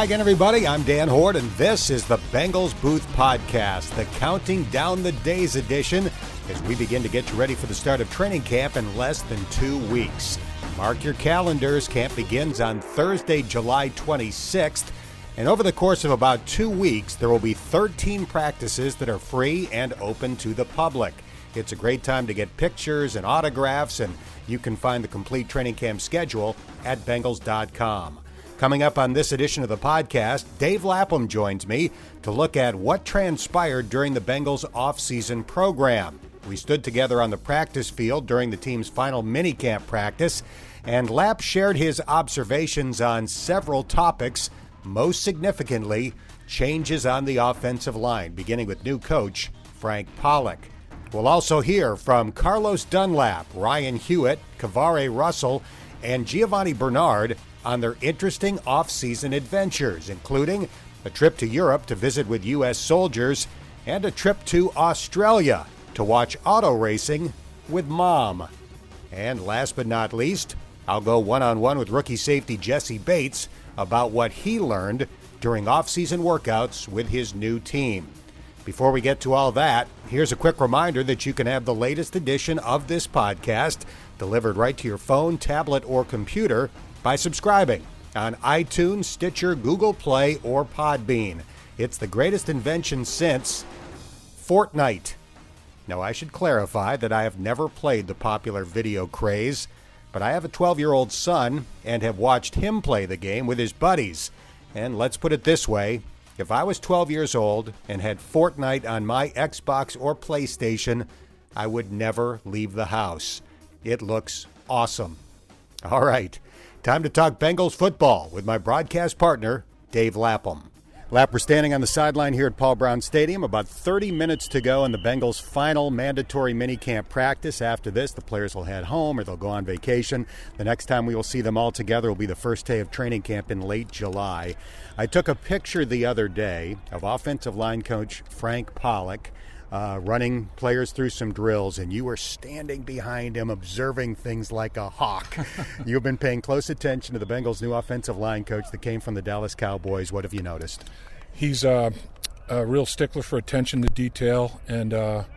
Hi again, everybody. I'm Dan Hoard, and this is the Bengals Booth Podcast, the Counting Down the Days edition, as we begin to get you ready for the start of training camp in less than 2 weeks. Mark your calendars. Camp begins on Thursday, July 26th, and over the course of about 2 weeks, there will be 13 practices that are free and open to the public. It's a great time to get pictures and autographs, and you can find the complete training camp schedule at Bengals.com. Coming up on this edition of the podcast, Dave Lapham joins me to look at what transpired during the Bengals offseason program. We stood together on the practice field during the team's final minicamp practice, and Lap shared his observations on several topics, most significantly, changes on the offensive line, beginning with new coach Frank Pollack. We'll also hear from Carlos Dunlap, Ryan Hewitt, Kavare Russell, and Giovanni Bernard on their interesting off-season adventures, including a trip to Europe to visit with U.S. soldiers and a trip to Australia to watch auto racing with Mom. And last but not least, I'll go one-on-one with rookie safety Jesse Bates about what he learned during off-season workouts with his new team. Before we get to all that, here's a quick reminder that you can have the latest edition of this podcast delivered right to your phone, tablet, or computer by subscribing on iTunes, Stitcher, Google Play, or Podbean. It's the greatest invention since Fortnite. Now, I should clarify that I have never played the popular video craze, but I have a 12-year-old son and have watched him play the game with his buddies. And let's put it this way, if I was 12 years old and had Fortnite on my Xbox or PlayStation, I would never leave the house. It looks awesome. All right. Time to talk Bengals football with my broadcast partner, Dave Lapham. Lap, we're standing on the sideline here at Paul Brown Stadium. About 30 minutes to go in the Bengals' final mandatory minicamp practice. After this, the players will head home or they'll go on vacation. The next time we will see them all together will be the first day of training camp in late July. I took a picture the other day of offensive line coach Frank Pollack running players through some drills, and you were standing behind him observing things like a hawk. You've been paying close attention to the Bengals' new offensive line coach that came from the Dallas Cowboys. What have you noticed? He's a real stickler for attention to detail, and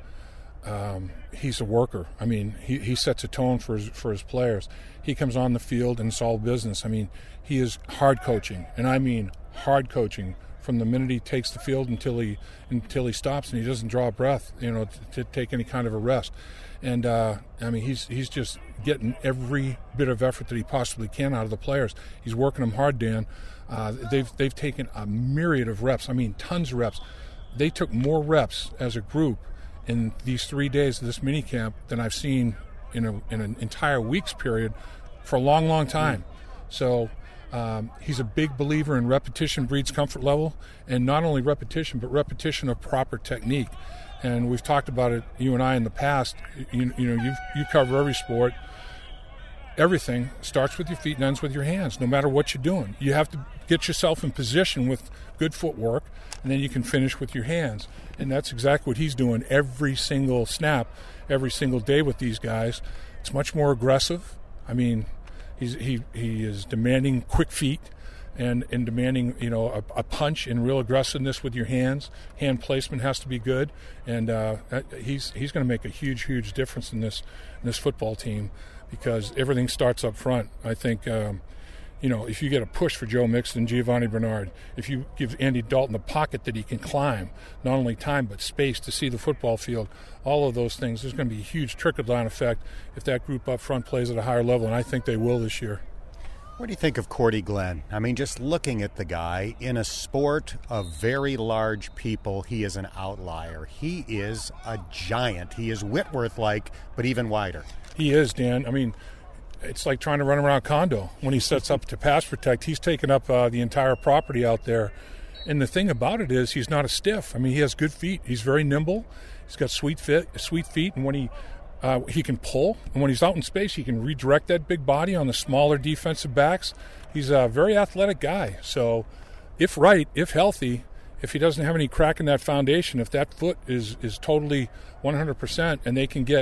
he's a worker. I mean, he sets a tone for his players. He comes on the field and it's all business. I mean, he is hard coaching, and I mean hard coaching, from the minute he takes the field until he stops and he doesn't draw a breath, to take any kind of a rest. And I mean, he's just getting every bit of effort that he possibly can out of the players. He's working them hard, Dan. They've taken a myriad of reps. I mean, tons of reps. They took more reps as a group in these 3 days of this minicamp than I've seen in an entire week's period for a long, long time. So he's a big believer in repetition breeds comfort level, and not only repetition, but repetition of proper technique. And we've talked about it, you and I, in the past. You cover every sport. Everything starts with your feet and ends with your hands, no matter what you're doing. You have to get yourself in position with good footwork, and then you can finish with your hands. And that's exactly what he's doing every single snap, every single day with these guys. It's much more aggressive. I mean, he is demanding quick feet and demanding, a punch and real aggressiveness with your hands. Hand placement has to be good, and he's going to make a huge, huge difference in this football team, because everything starts up front. I think, if you get a push for Joe Mixon, Giovanni Bernard, if you give Andy Dalton the pocket that he can climb, not only time but space to see the football field, all of those things, there's going to be a huge trickle-down effect if that group up front plays at a higher level, and I think they will this year. What do you think of Cordy Glenn? I mean, just looking at the guy, in a sport of very large people, he is an outlier. He is a giant. He is Whitworth-like, but even wider. He is, Dan. I mean, it's like trying to run around a condo. When he sets up to pass protect, he's taking up the entire property out there. And the thing about it is he's not a stiff. I mean, he has good feet. He's very nimble. He's got sweet feet, and when he can pull, and when he's out in space, he can redirect that big body on the smaller defensive backs. He's a very athletic guy. So if healthy, if he doesn't have any crack in that foundation, if that foot is totally 100%, and they can get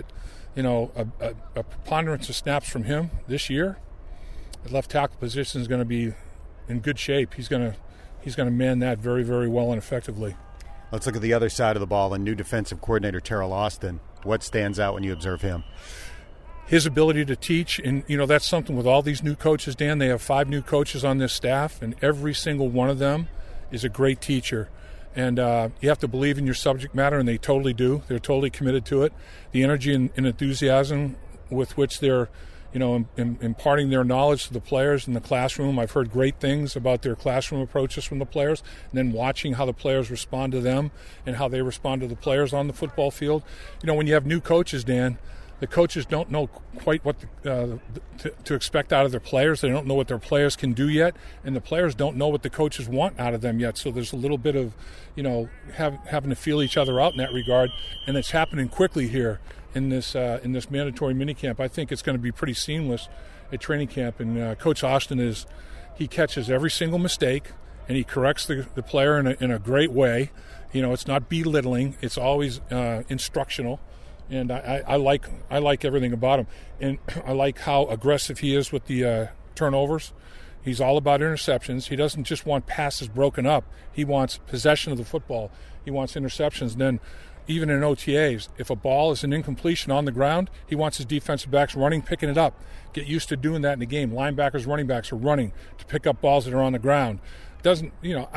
a preponderance of snaps from him this year, the left tackle position is going to be in good shape. He's going to he's going to man that very, very well and effectively. Let's look at the other side of the ball and new defensive coordinator Teryl Austin. What stands out when you observe him? His ability to teach, and that's something with all these new coaches, Dan. They have 5 new coaches on this staff, and every single one of them is a great teacher. And you have to believe in your subject matter, and they totally do. They're totally committed to it. The energy and enthusiasm with which they're, imparting their knowledge to the players in the classroom. I've heard great things about their classroom approaches from the players, and then watching how the players respond to them and how they respond to the players on the football field. When you have new coaches, Dan, the coaches don't know quite what to expect out of their players. They don't know what their players can do yet, and the players don't know what the coaches want out of them yet. So there's a little bit of, having to feel each other out in that regard, and it's happening quickly here in this mandatory minicamp. I think it's going to be pretty seamless at training camp, and Coach Austin he catches every single mistake, and he corrects the player in a great way. It's not belittling; it's always instructional. And I like everything about him. And I like how aggressive he is with the turnovers. He's all about interceptions. He doesn't just want passes broken up. He wants possession of the football. He wants interceptions. And then even in OTAs, if a ball is an incompletion on the ground, he wants his defensive backs running, picking it up. Get used to doing that in the game. Linebackers, running backs are running to pick up balls that are on the ground. Doesn't,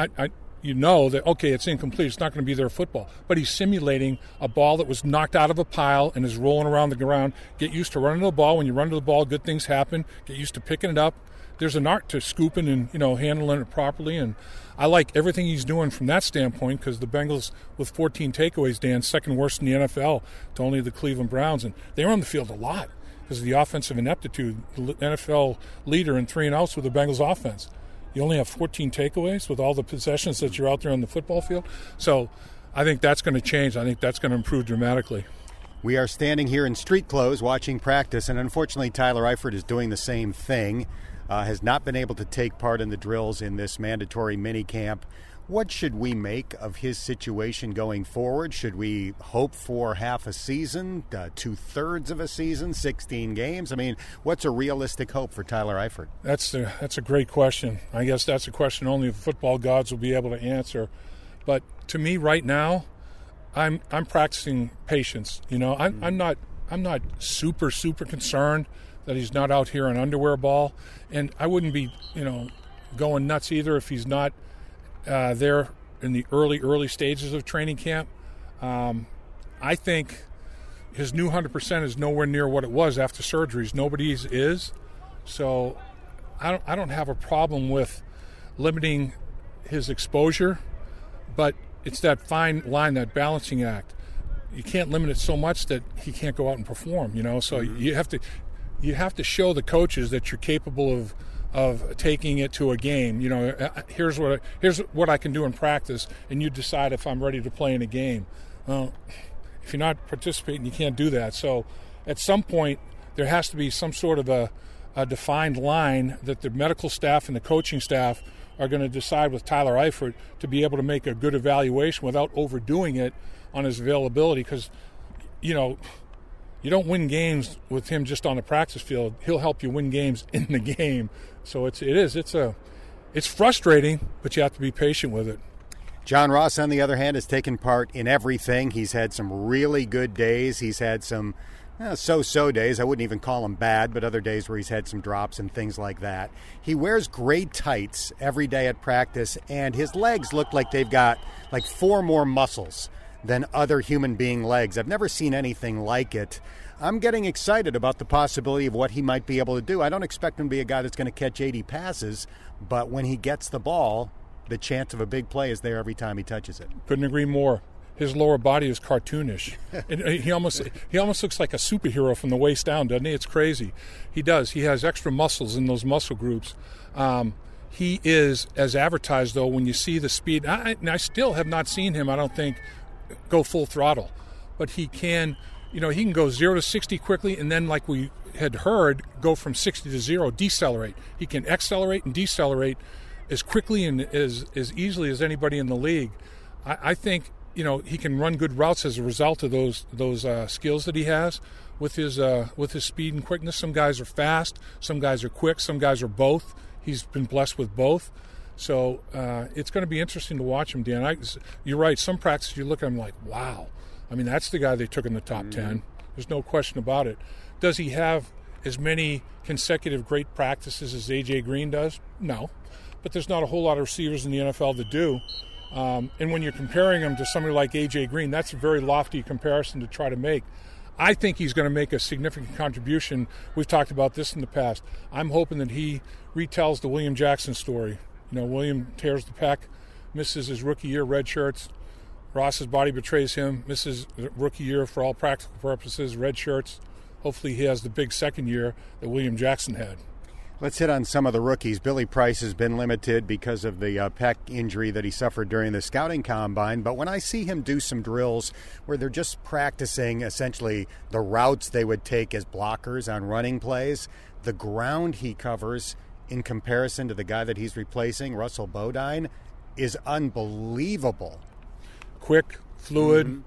that, okay, it's incomplete. It's not going to be their football. But he's simulating a ball that was knocked out of a pile and is rolling around the ground. Get used to running to the ball. When you run to the ball, good things happen. Get used to picking it up. There's an art to scooping and, handling it properly. And I like everything he's doing from that standpoint, because the Bengals, with 14 takeaways, Dan, second worst in the NFL to only the Cleveland Browns. And they were on the field a lot because of the offensive ineptitude. The NFL leader in 3 and outs with the Bengals offense. You only have 14 takeaways with all the possessions that you're out there on the football field. So I think that's going to change. I think that's going to improve dramatically. We are standing here in street clothes watching practice, and unfortunately Tyler Eifert is doing the same thing. Has not been able to take part in the drills in this mandatory minicamp. What should we make of his situation going forward? Should we hope for half a season, 2/3 of a season, 16 games? I mean, what's a realistic hope for Tyler Eifert? That's a great question. I guess that's a question only the football gods will be able to answer. But to me right now, I'm practicing patience. I'm not super concerned that he's not out here on underwear ball, and I wouldn't be going nuts either if he's not there in the early stages of training camp. I think his new 100% is nowhere near what it was after surgeries. Nobody's is. So I don't have a problem with limiting his exposure, but it's that fine line, that balancing act. You can't limit it so much that he can't go out and perform, So you have to show the coaches that you're capable of taking it to a game. Here's what I can do in practice, and you decide if I'm ready to play in a game. Well, if you're not participating, you can't do that. So at some point, there has to be some sort of a defined line that the medical staff and the coaching staff are going to decide with Tyler Eifert to be able to make a good evaluation without overdoing it on his availability, because, you don't win games with him just on the practice field. He'll help you win games in the game. So it's frustrating, but you have to be patient with it. John Ross, on the other hand, has taken part in everything. He's had some really good days. He's had some so-so days. I wouldn't even call them bad, but other days where he's had some drops and things like that. He wears gray tights every day at practice, and his legs look like they've got like 4 more muscles than other human being legs. I've never seen anything like it. I'm getting excited about the possibility of what he might be able to do. I don't expect him to be a guy that's going to catch 80 passes, but when he gets the ball, the chance of a big play is there every time he touches it. Couldn't agree more. His lower body is cartoonish. And he almost looks like a superhero from the waist down, doesn't he? It's crazy. He does. He has extra muscles in those muscle groups. He is, as advertised, though, when you see the speed. I still have not seen him, I don't think, go full throttle. But he can, he can go 0 to 60 quickly, and then, like we had heard, go from 60 to 0, decelerate. He can accelerate and decelerate as quickly and as easily as anybody in the league. I think he can run good routes as a result of those skills that he has with his speed and quickness. Some guys are fast, some guys are quick, some guys are both. He's been blessed with both. So it's going to be interesting to watch him, Dan. You're right. Some practices you look at him like, wow. I mean, that's the guy they took in the top 10. There's no question about it. Does he have as many consecutive great practices as A.J. Green does? No. But there's not a whole lot of receivers in the NFL that do. And when you're comparing him to somebody like A.J. Green, that's a very lofty comparison to try to make. I think he's going to make a significant contribution. We've talked about this in the past. I'm hoping that he retells the William Jackson story. William tears the pec, misses his rookie year, red shirts. Ross's body betrays him, misses rookie year for all practical purposes, red shirts. Hopefully he has the big second year that William Jackson had. Let's hit on some of the rookies. Billy Price has been limited because of the pec injury that he suffered during the scouting combine. But when I see him do some drills where they're just practicing essentially the routes they would take as blockers on running plays, the ground he covers in comparison to the guy that he's replacing, Russell Bodine, is unbelievable. Quick, fluid,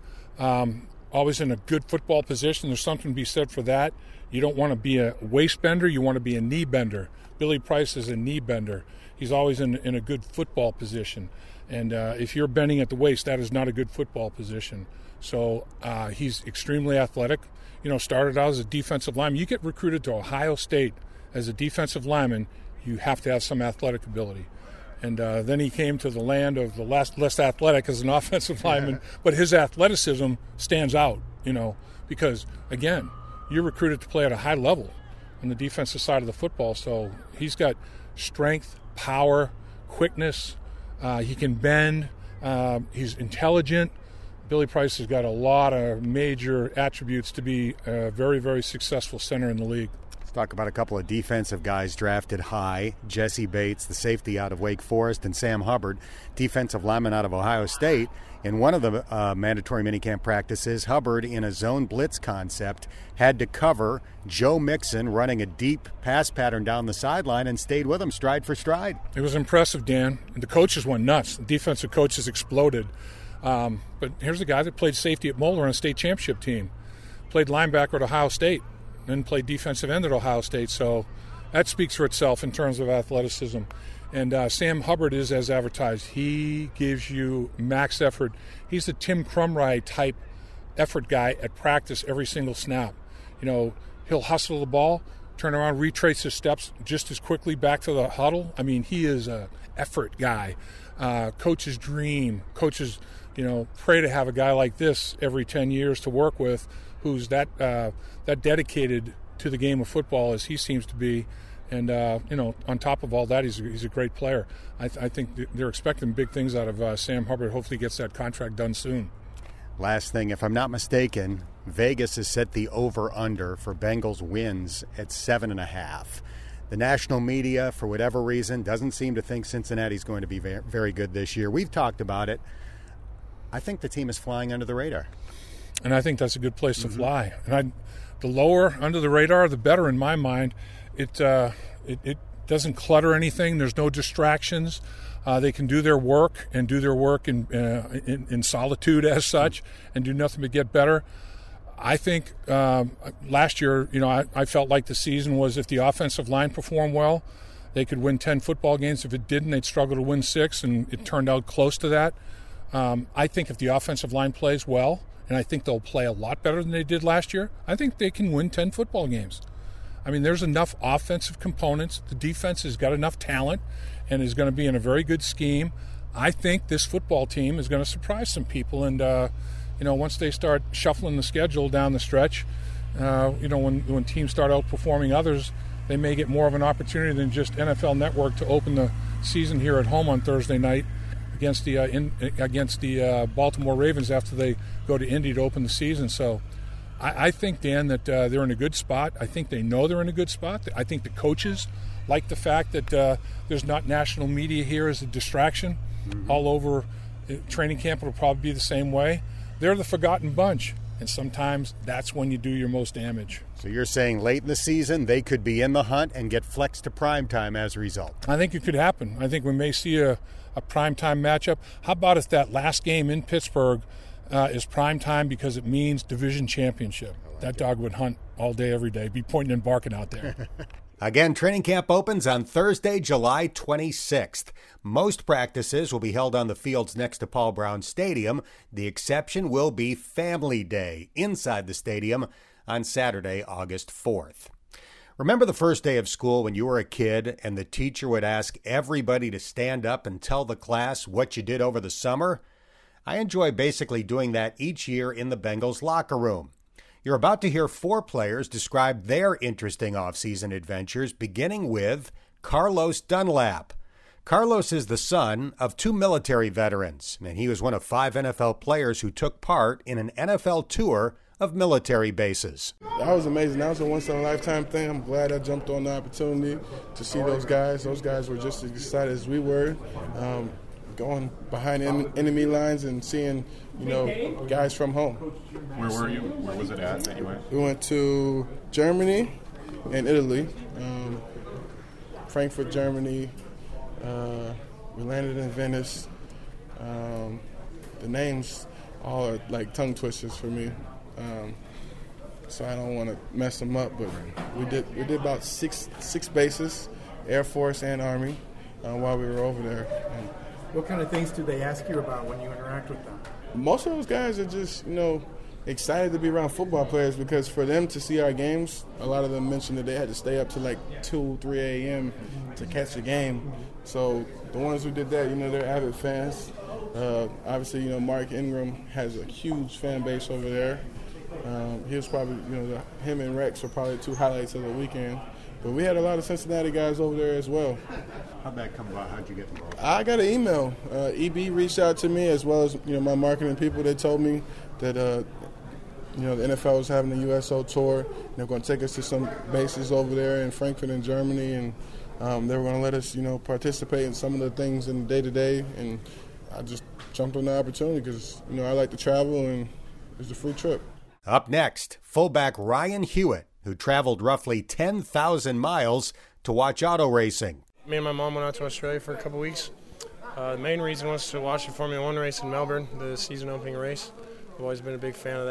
always in a good football position. There's something to be said for that. You don't want to be a waist bender, you want to be a knee bender. Billy Price is a knee bender. He's always in a good football position. And if you're bending at the waist, that is not a good football position. So he's extremely athletic. Started out as a defensive lineman. You get recruited to Ohio State as a defensive lineman, you have to have some athletic ability. And then he came to the land of the less athletic as an offensive lineman, but his athleticism stands out, because, again, you're recruited to play at a high level on the defensive side of the football. So he's got strength, power, quickness. He can bend. He's intelligent. Billy Price has got a lot of major attributes to be a very, very successful center in the league. Talk about a couple of defensive guys drafted high. Jesse Bates, the safety out of Wake Forest, and Sam Hubbard, defensive lineman out of Ohio State. In one of the mandatory minicamp practices, Hubbard, in a zone blitz concept, had to cover Joe Mixon running a deep pass pattern down the sideline and stayed with him stride for stride. It was impressive, Dan. The coaches went nuts. The defensive coaches exploded. But here's a guy that played safety at Moeller on a state championship team, played linebacker at Ohio State, then played defensive end at Ohio State. So that speaks for itself in terms of athleticism. And Sam Hubbard is as advertised. He gives you max effort. He's the Tim Crumry type effort guy at practice every single snap. He'll hustle the ball, turn around, retrace his steps just as quickly back to the huddle. I mean, he is an effort guy. Coaches dream. Coaches, pray to have a guy like this every 10 years to work with, who's that dedicated to the game of football as he seems to be. And, on top of all that, he's a great player. I think they're expecting big things out of Sam Hubbard. Hopefully he gets that contract done soon. Last thing, if I'm not mistaken, Vegas has set the over-under for Bengals wins at 7.5. The national media, for whatever reason, doesn't seem to think Cincinnati's going to be very good this year. We've talked about it. I think the team is flying under the radar. And I think that's a good place to fly. And the lower under the radar, the better in my mind. It doesn't clutter anything. There's no distractions. They can do their work and do their work in solitude as such and do nothing but get better. I think last year, I felt like the season was, if the offensive line performed well, they could win 10 football games. If it didn't, they'd struggle to win 6, and it turned out close to that. I think if the offensive line plays well, and I think they'll play a lot better than they did last year, I think they can win 10 football games. I mean, there's enough offensive components. The defense has got enough talent and is going to be in a very good scheme. I think this football team is going to surprise some people. And, once they start shuffling the schedule down the stretch, when teams start outperforming others, they may get more of an opportunity than just NFL Network to open the season here at home on Thursday night against the Baltimore Ravens after they go to Indy to open the season. So I think, Dan, that they're in a good spot. I think they know they're in a good spot. I think the coaches like the fact that there's not national media here as a distraction. All over training camp will probably be the same way. They're the forgotten bunch, and sometimes that's when you do your most damage. So you're saying late in the season they could be in the hunt and get flexed to primetime as a result? I think it could happen. I think we may see a primetime matchup. How about if that last game in Pittsburgh is primetime because it means division championship? That dog would hunt all day, every day, be pointing and barking out there. Again, training camp opens on Thursday, July 26th. Most practices will be held on the fields next to Paul Brown Stadium. The exception will be Family Day inside the stadium on Saturday, August 4th. Remember the first day of school when you were a kid and the teacher would ask everybody to stand up and tell the class what you did over the summer? I enjoy basically doing that each year in the Bengals locker room. You're about to hear 4 players describe their interesting offseason adventures, beginning with Carlos Dunlap. Carlos is the son of 2 military veterans, and he was one of 5 NFL players who took part in an NFL tour of military bases. That was amazing. That was a once-in-a-lifetime thing. I'm glad I jumped on the opportunity to see those guys. Those guys were just as excited as we were. Going behind enemy lines and seeing, guys from home. Where were you? Where was it at that you went? We went to Germany and Italy. Frankfurt, Germany. We landed in Venice. The names all are like tongue twisters for me. So I don't want to mess them up, but we did about six bases, Air Force and Army, while we were over there. And what kind of things do they ask you about when you interact with them? most of those guys are just, excited to be around football players, because for them to see our games, a lot of them mentioned that they had to stay up to like 2, 3 a.m. to catch the game. So the ones who did that, they're avid fans. Obviously, Mark Ingram has a huge fan base over there. He was probably, him and Rex were probably 2 highlights of the weekend. But we had a lot of Cincinnati guys over there as well. How'd that come about? How'd you get involved? I got an email. EB reached out to me, as well as my marketing people. They told me that the NFL was having the USO tour. They're going to take us to some bases over there in Frankfurt and Germany, and they were going to let us participate in some of the things in the day-to-day. And I just jumped on the opportunity because I like to travel, and it's a free trip. Up next, fullback Ryan Hewitt, who traveled roughly 10,000 miles to watch auto racing. Me and my mom went out to Australia for a couple weeks. The main reason was to watch the Formula One race in Melbourne, the season opening race. I've always been a big fan of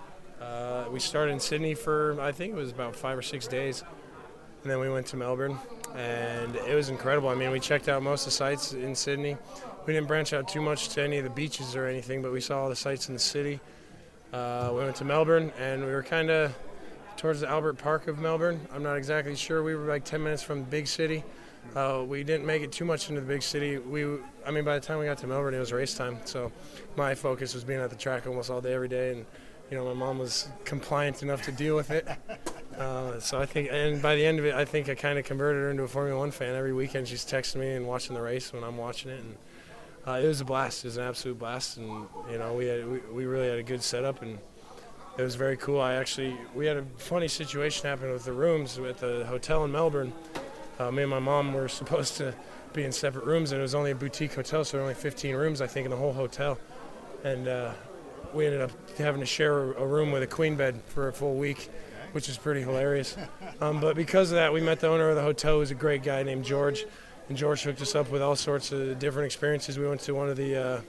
that. We started in Sydney for, I think it was about 5 or 6 days, and then we went to Melbourne, and it was incredible. I mean, we checked out most of the sites in Sydney. We didn't branch out too much to any of the beaches or anything, but we saw all the sites in the city. We went to Melbourne, and we were kind of towards the Albert Park of Melbourne. I'm not exactly sure. We were like 10 minutes from the big city. We didn't make it too much into the big city. By the time we got to Melbourne, it was race time. So my focus was being at the track almost all day, every day. And, my mom was compliant enough to deal with it. So I think, and by the end of it, I think I kind of converted her into a Formula One fan. Every weekend she's texting me and watching the race when I'm watching it. And it was a blast. It was an absolute blast. And, we really had a good setup, and it was very cool. We had a funny situation happen with the rooms at the hotel in Melbourne. Me and my mom were supposed to be in separate rooms, and it was only a boutique hotel, so there were only 15 rooms, I think, in the whole hotel. And we ended up having to share a room with a queen bed for a full week, which is pretty hilarious. But because of that, we met the owner of the hotel, who was a great guy named George. And George hooked us up with all sorts of different experiences. We went to one of the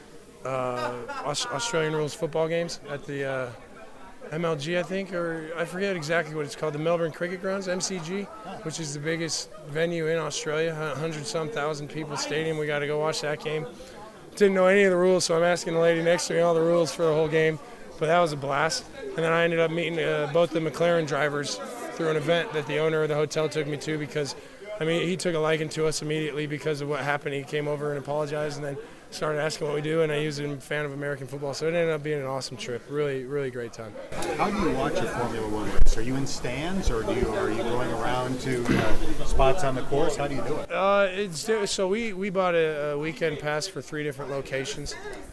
Australian rules football games at the MLG, I think, or I forget exactly what it's called, the Melbourne Cricket Grounds, MCG, which is the biggest venue in Australia, 100-some thousand people stadium. We got to go watch that game. Didn't know any of the rules, so I'm asking the lady next to me all the rules for the whole game, but that was a blast. And then I ended up meeting both the McLaren drivers through an event that the owner of the hotel took me to, because, he took a liking to us immediately because of what happened. He came over and apologized, and then started asking what we do, and he was a fan of American football, so it ended up being an awesome trip. Really, really great time. How do you watch a Formula One race? Are you in stands, or are you going around to spots on the course? How do you do it? So we bought a weekend pass for 3 different locations,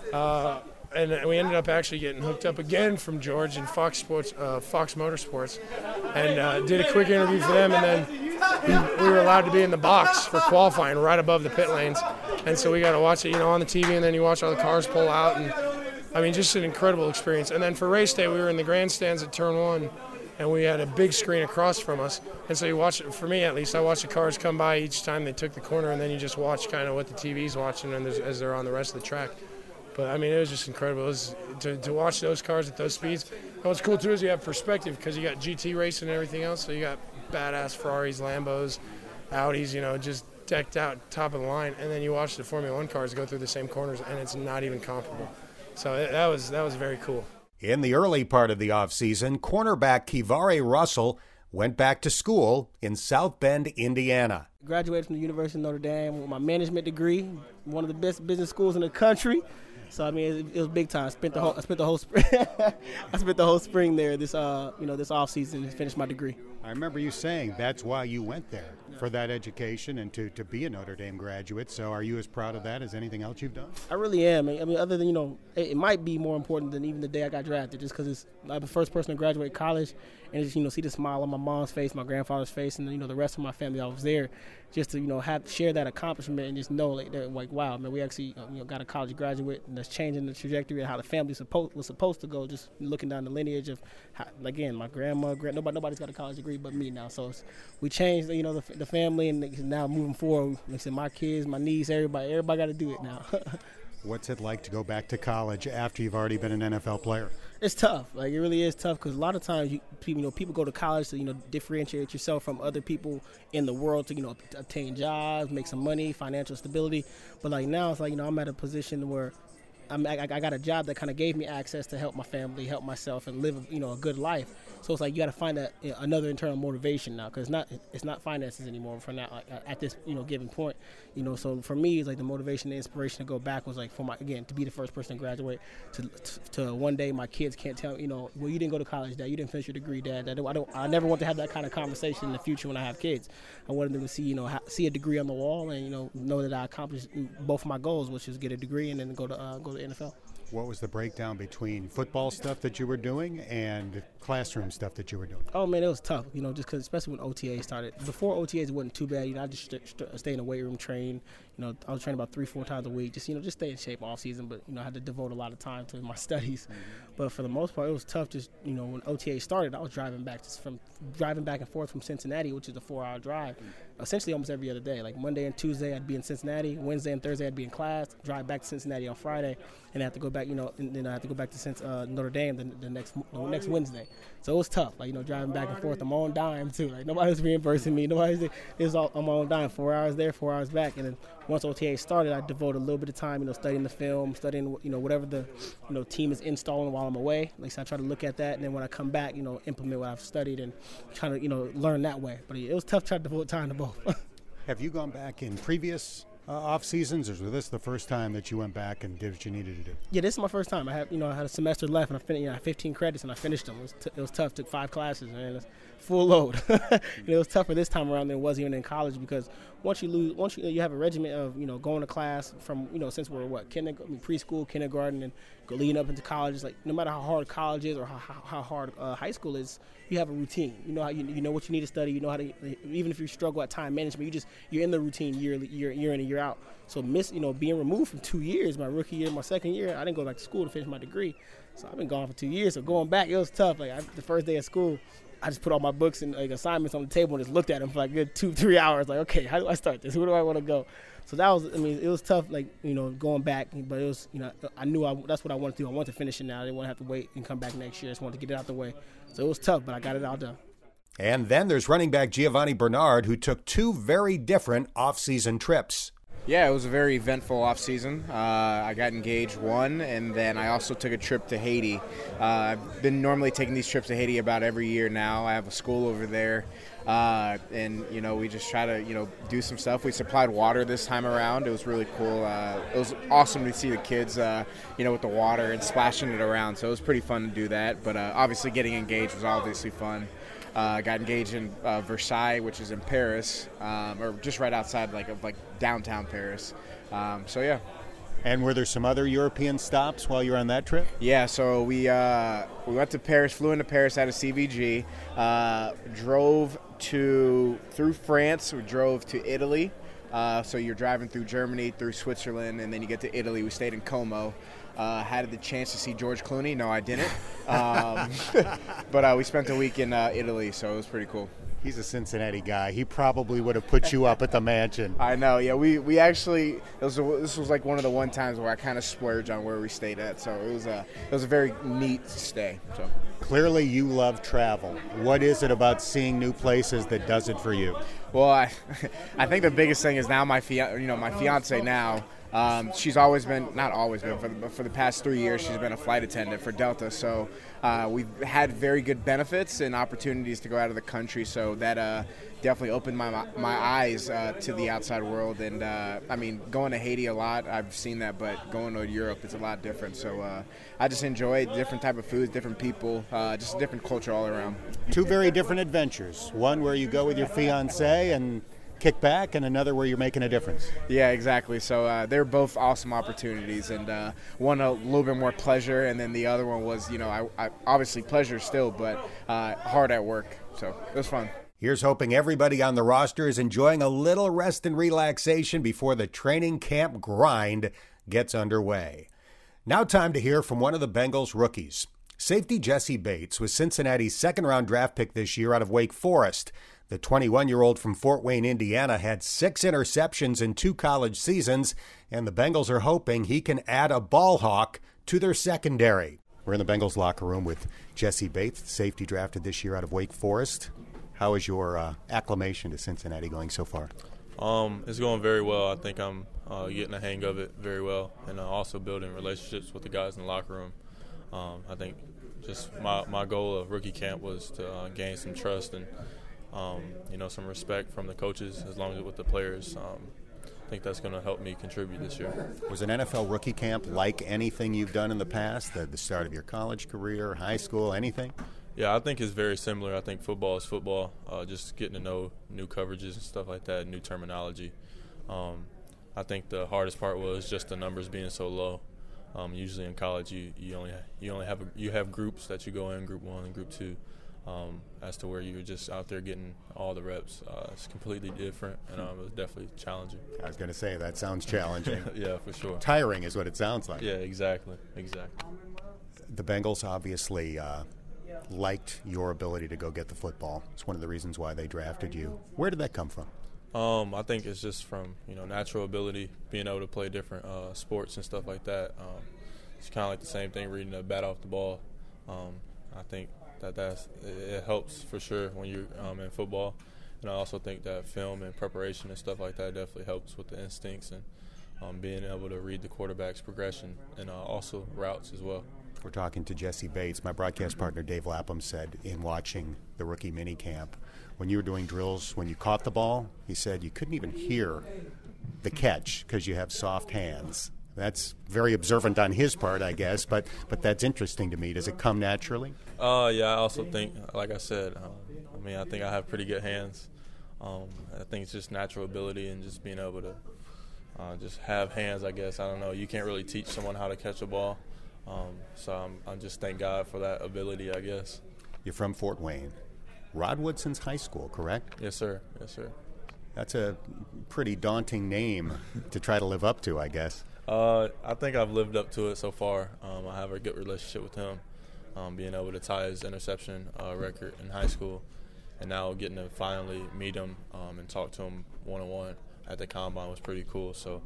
and we ended up actually getting hooked up again from George in Fox Motorsports, and did a quick interview for them, and then we were allowed to be in the box for qualifying right above the pit lanes. And so we got to watch it, on the TV, and then you watch all the cars pull out. And, just an incredible experience. And then for race day, we were in the grandstands at Turn 1, and we had a big screen across from us. And so you watch it, for me at least, I watched the cars come by each time they took the corner, and then you just watch kind of what the TV's watching as they're on the rest of the track. But, it was just incredible. It was, to watch those cars at those speeds. And what's cool, too, is you have perspective, because you got GT racing and everything else, so you got badass Ferraris, Lambos, Audis, just decked out, top of the line, and then you watch the Formula One cars go through the same corners, and it's not even comparable. So that was very cool. In the early part of the offseason, cornerback Kivare Russell went back to school in South Bend, Indiana. Graduated from the University of Notre Dame with my management degree, one of the best business schools in the country. So I mean, it was big time. I spent the whole spring. I spent the whole spring there. This this off season to finish my degree. I remember you saying that's why you went there, for that education and to be a Notre Dame graduate. So are you as proud of that as anything else you've done? I really am. I mean, other than it might be more important than even the day I got drafted, just because I'm the first person to graduate college, and just see the smile on my mom's face, my grandfather's face, and the rest of my family. I was there just to share that accomplishment and just know like wow, man, we actually got a college graduate, and that's changing the trajectory of how the family was supposed to go. Just looking down the lineage of how, again, my grandma, nobody's got a college degree but me now. So we changed the family, and now moving forward, like I said, my kids, my niece, everybody got to do it now. What's it like to go back to college after you've already been an NFL player? It's tough. Like, it really is tough because a lot of times people go to college to differentiate yourself from other people in the world to obtain jobs, make some money, financial stability. But like now it's like I'm at a position where I got a job that kind of gave me access to help my family, help myself, and live a good life. So it's like you got to find another internal motivation now, because it's not finances anymore for now at this given point. So for me, it's like the motivation, the inspiration to go back was like to be the first person to graduate. To one day my kids can't tell well, you didn't go to college, Dad. You didn't finish your degree, Dad. I never want to have that kind of conversation in the future when I have kids. I wanted them to see a degree on the wall and know that I accomplished both of my goals, which is get a degree and then go to the NFL. What was the breakdown between football stuff that you were doing and classroom stuff that you were doing? Oh, man, it was tough, just because especially when OTA started. Before OTAs, it wasn't too bad. I just stay in the weight room, train. I was training about 3-4 times a week, just stay in shape all season. But, I had to devote a lot of time to my studies. Mm-hmm. But for the most part, it was tough. Just, when OTA started, I was driving back and forth from Cincinnati, which is a 4-hour drive, essentially almost every other day. Like Monday and Tuesday, I'd be in Cincinnati. Wednesday and Thursday, I'd be in class. Drive back to Cincinnati on Friday, and I have to go back. And then I have to go back to Notre Dame the next Wednesday. So it was tough. Like driving back and forth. I'm on dime too. Like nobody's reimbursing me. I'm on dime. 4 hours there, 4 hours back, and then once OTA started, I devoted a little bit of time, studying the film, studying, whatever the, team is installing while I'm away. Like, so I try to look at that, and then when I come back, implement what I've studied and trying to, learn that way. But it was tough trying to devote time to both. Have you gone back in previous off seasons, or was this the first time that you went back and did what you needed to do? Yeah, this is my first time. I had a semester left, and I finished. I had 15 credits, and I finished them. It was tough. Took 5 classes, man. Full load. It was tougher this time around than it was even in college, because once you have a regiment of going to class from since we're preschool, kindergarten, and leading up into college. It's like no matter how hard college is or how hard high school is, you have a routine. You know what you need to study. You know how to, even if you struggle at time management, you're in the routine year in and year out. So being removed from 2 years, my rookie year, my second year, I didn't go back to school to finish my degree. So I've been gone for 2 years. So going back, it was tough. The first day of school, I just put all my books and assignments on the table and just looked at them for like a good 2-3 hours. Like, okay, how do I start this? Where do I want to go? So that was, it was tough, going back. But it was, I knew that's what I wanted to do. I wanted to finish it now. I didn't want to have to wait and come back next year. I just wanted to get it out the way. So it was tough, but I got it all done. And then there's running back Giovanni Bernard, who took 2 very different off-season trips. Yeah, it was a very eventful offseason. I got engaged one, and then I also took a trip to Haiti. I've been normally taking these trips to Haiti about every year now. I have a school over there, and we just try to do some stuff. We supplied water this time around. It was really cool. It was awesome to see the kids with the water and splashing it around. So it was pretty fun to do that. But obviously getting engaged was obviously fun. Got engaged in Versailles, which is in Paris, or just right outside of downtown Paris. So yeah. And were there some other European stops while you were on that trip? Yeah, so we went to Paris, flew into Paris out of CVG, drove through France. We drove to Italy, So you're driving through Germany, through Switzerland, and then you get to Italy. We stayed in Como. Had the chance to see George Clooney. No, I didn't. But we spent a week in Italy, so it was pretty cool. He's a Cincinnati guy. He probably would have put you up at the mansion. I know, yeah. We actually, this was like one of the one times where I kind of splurged on where we stayed at. So it was a very neat stay. So clearly you love travel. What is it about seeing new places that does it for you? Well, I think the biggest thing is now my fiance now. She's always been, not always been, for the past 3 years, she's been a flight attendant for Delta. So we've had very good benefits and opportunities to go out of the country. So that definitely opened my eyes to the outside world. And I mean, going to Haiti a lot, I've seen that, but going to Europe, it's a lot different. So I just enjoy different type of foods, different people, just a different culture all around. Two very different adventures. One where you go with your fiance and kick back, and another where you're making a difference. Yeah, exactly. So they're both awesome opportunities, and one a little bit more pleasure, and then the other one was, I obviously pleasure still, but hard at work. So it was fun. Here's hoping everybody on the roster is enjoying a little rest and relaxation before the training camp grind gets underway. Now time to hear from one of the Bengals rookies. Safety Jessie Bates was Cincinnati's second-round draft pick this year out of Wake Forest. The 21-year-old from Fort Wayne, Indiana, had 6 interceptions in 2 college seasons, and the Bengals are hoping he can add a ball hawk to their secondary. We're in the Bengals locker room with Jessie Bates, safety drafted this year out of Wake Forest. How is your acclimation to Cincinnati going so far? It's going very well. I think I'm getting the hang of it very well, and also building relationships with the guys in the locker room. I think just my goal of rookie camp was to gain some trust and some respect from the coaches, as long as with the players. I think that's going to help me contribute this year. Was an NFL rookie camp like anything you've done in the past, the start of your college career, high school, anything? Yeah, I think it's very similar. I think football is football, just getting to know new coverages and stuff like that, new terminology. I think the hardest part was just the numbers being so low. Usually in college, you only have groups that you go in, group 1 and group 2. As to where you were just out there getting all the reps. It's completely different, and it was definitely challenging. I was going to say, that sounds challenging. Yeah, for sure. Tiring is what it sounds like. Yeah, exactly. The Bengals obviously liked your ability to go get the football. It's one of the reasons why they drafted you. Where did that come from? I think it's just from natural ability, being able to play different sports and stuff like that. It's kind of like the same thing, reading the bat off the ball. I think it helps for sure when you're in football, and I also think that film and preparation and stuff like that definitely helps with the instincts and being able to read the quarterback's progression and also routes as well. We're talking to Jessie Bates. My broadcast partner Dave Lapham said in watching the rookie mini camp, when you were doing drills, when you caught the ball, he said you couldn't even hear the catch because you have soft hands. That's very observant on his part, I guess, but that's interesting to me. Does it come naturally? Yeah, I also think, like I said, I think I have pretty good hands. I think it's just natural ability and just being able to just have hands, I guess. I don't know. You can't really teach someone how to catch a ball. So I'm just thank God for that ability, I guess. You're from Fort Wayne. Rod Woodson's high school, correct? Yes, sir. That's a pretty daunting name to try to live up to, I guess. I think I've lived up to it so far. I have a good relationship with him, being able to tie his interception record in high school, and now getting to finally meet him and talk to him one-on-one at the Combine was pretty cool. So,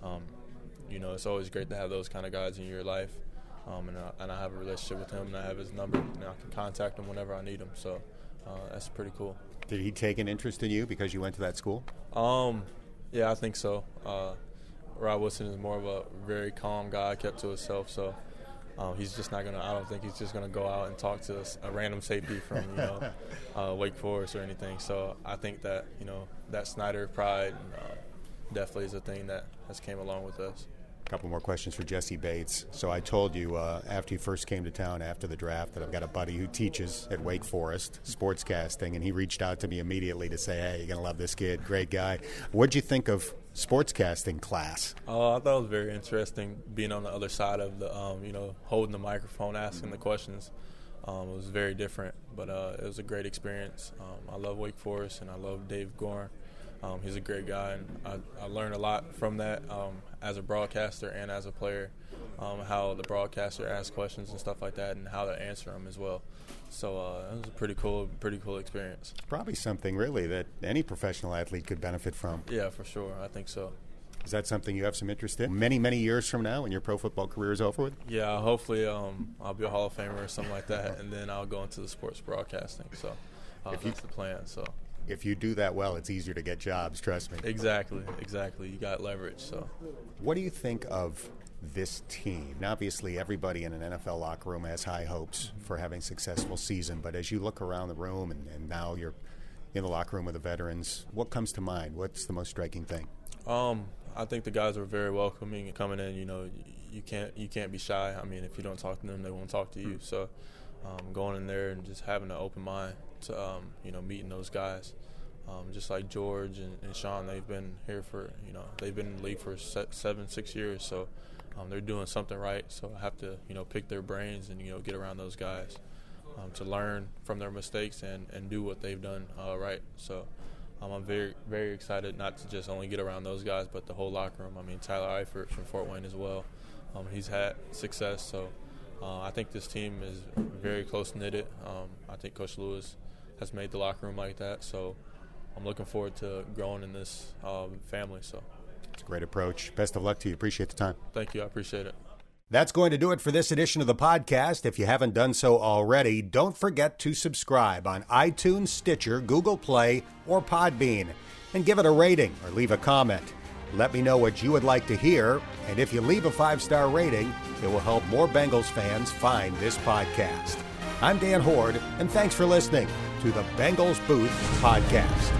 it's always great to have those kind of guys in your life, and I have a relationship with him, and I have his number, and I can contact him whenever I need him. So that's pretty cool. Did he take an interest in you because you went to that school? Yeah, I think so. Rod Woodson is more of a very calm guy, kept to himself, so he's just not I don't think he's just going to go out and talk to a random safety from, Wake Forest or anything. So I think that, that Snyder pride definitely is a thing that has came along with us. A couple more questions for Jessie Bates. So I told you after you first came to town after the draft that I've got a buddy who teaches at Wake Forest, sportscasting, and he reached out to me immediately to say, hey, you're going to love this kid, great guy. What'd you think of sportscasting class? I thought it was very interesting being on the other side of the, holding the microphone, asking the questions. It was very different, but it was a great experience. I love Wake Forest, and I love Dave Goren. He's a great guy, and I learned a lot from that as a broadcaster and as a player, how the broadcaster asks questions and stuff like that and how to answer them as well. So it was a pretty cool experience. Probably something really that any professional athlete could benefit from. Yeah, for sure. I think so. Is that something you have some interest in many, many years from now when your pro football career is over with? Yeah, hopefully I'll be a Hall of Famer or something like that, and then I'll go into the sports broadcasting. So that's the plan. So if you do that well, it's easier to get jobs, trust me. Exactly. You got leverage. So what do you think of this team? Now, obviously, everybody in an NFL locker room has high hopes for having a successful season, but as you look around the room and now you're in the locker room with the veterans, what comes to mind? What's the most striking thing? I think the guys are very welcoming and coming in. You know, you can't be shy. I mean, if you don't talk to them, they won't talk to you. So going in there and just having an open mind to meeting those guys, just like George and Sean, they've been here for they've been in the league for 6 years. So they're doing something right. So I have to pick their brains and get around those guys to learn from their mistakes and do what they've done right. So. I'm very, very excited not to just only get around those guys, but the whole locker room. I mean, Tyler Eifert from Fort Wayne as well. He's had success, so I think this team is very close-knitted. I think Coach Lewis has made the locker room like that, so I'm looking forward to growing in this family. So it's a great approach. Best of luck to you. Appreciate the time. Thank you. I appreciate it. That's going to do it for this edition of the podcast. If you haven't done so already, don't forget to subscribe on iTunes, Stitcher, Google Play, or Podbean, and give it a rating or leave a comment. Let me know what you would like to hear, and if you leave a 5-star rating, it will help more Bengals fans find this podcast. I'm Dan Hoard, and thanks for listening to the Bengals Booth Podcast.